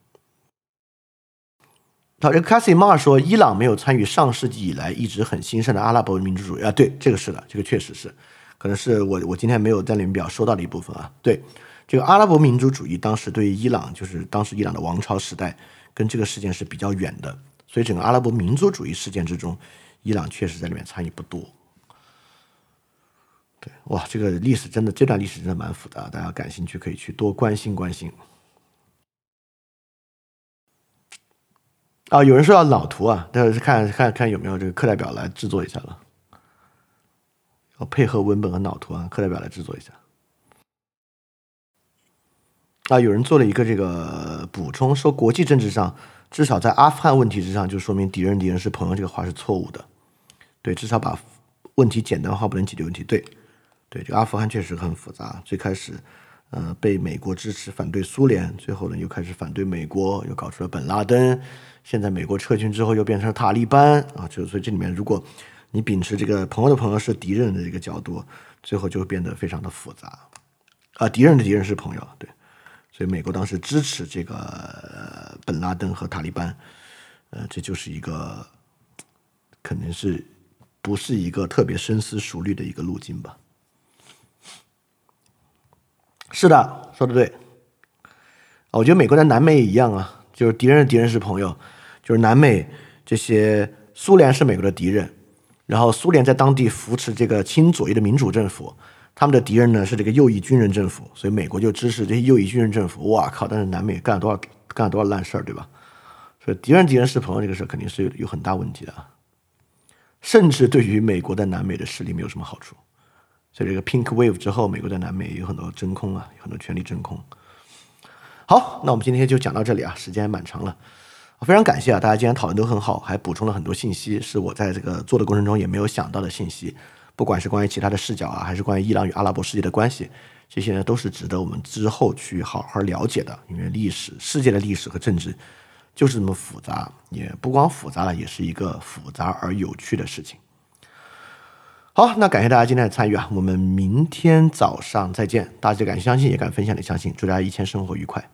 好，这个 Cassie Mar 说，伊朗没有参与上世纪以来一直很兴盛的阿拉伯民主主义啊，对，这个是的，这个确实是，可能是我我今天没有在里面表说到的一部分啊。对，这个阿拉伯民主主义当时对于伊朗，就是当时伊朗的王朝时代，跟这个事件是比较远的，所以整个阿拉伯民族主义事件之中，伊朗确实在里面参与不多。对，哇，这个历史真的，这段历史真的蛮复杂，大家感兴趣可以去多关心关心。啊，有人说要脑图啊，但是看看看有没有这个课代表来制作一下了，要配合文本和脑图啊，课代表来制作一下。啊，有人做了一个这个补充，说国际政治上，至少在阿富汗问题之上，就说明敌人敌人是朋友，这个话是错误的。对，至少把问题简单化不能解决问题。对，对，这个阿富汗确实很复杂。最开始呃，被美国支持反对苏联，最后呢又开始反对美国，又搞出了本拉登，现在美国撤军之后又变成了塔利班啊，就所以这里面如果你秉持这个朋友的朋友是敌人的这个角度，最后就会变得非常的复杂啊，敌人的敌人是朋友，对，所以美国当时支持这个、呃、本拉登和塔利班，呃，这就是一个可能是不是一个特别深思熟虑的一个路径吧。是的，说的对。我觉得美国在南美也一样啊，就是敌人的敌人是朋友，就是南美这些苏联是美国的敌人，然后苏联在当地扶持这个亲左翼的民主政府，他们的敌人呢是这个右翼军人政府，所以美国就支持这些右翼军人政府。哇靠！但是南美干了多少干了多少烂事儿，对吧？所以敌人敌人是朋友这个事肯定是有有很大问题的啊，甚至对于美国在南美的势力没有什么好处。所以这个 Pink Wave 之后，美国在南美有很多真空啊，有很多权力真空。好，那我们今天就讲到这里啊，时间还蛮长了，非常感谢啊，大家今天讨论都很好，还补充了很多信息，是我在这个做的过程中也没有想到的信息，不管是关于其他的视角啊，还是关于伊朗与阿拉伯世界的关系，这些呢都是值得我们之后去好好了解的，因为历史、世界的历史和政治就是这么复杂，也不光复杂了，也是一个复杂而有趣的事情。好，那感谢大家今天的参与啊，我们明天早上再见。大家敢相信也敢分享的相信，祝大家一天生活愉快。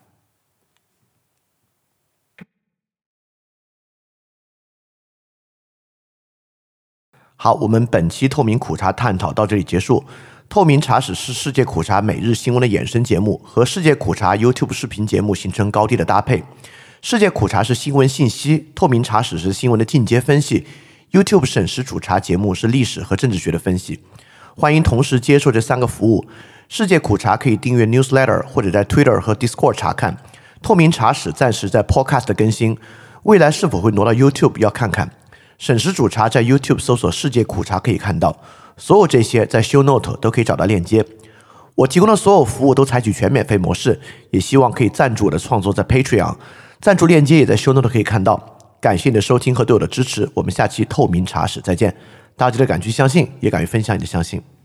好，我们本期透明苦茶探讨到这里结束。透明茶史是世界苦茶每日新闻的衍生节目，和世界苦茶 YouTube 视频节目形成高低的搭配。世界苦茶是新闻信息，透明茶史是新闻的进阶分析。YouTube 审时主茶节目是历史和政治学的分析，欢迎同时接受这三个服务。世界苦茶可以订阅 newsletter 或者在 Twitter 和 Discord 查看。透明茶史暂时在 Podcast 更新，未来是否会挪到 YouTube 要看看。审时主茶在 YouTube 搜索世界苦茶可以看到，所有这些在 Show Note 都可以找到链接。我提供的所有服务都采取全免费模式，也希望可以赞助我的创作在 Patreon， 赞助链接也在 Show Note 可以看到。感谢你的收听和对我的支持，我们下期透明茶史再见。大家记得敢去相信，也敢于分享你的相信。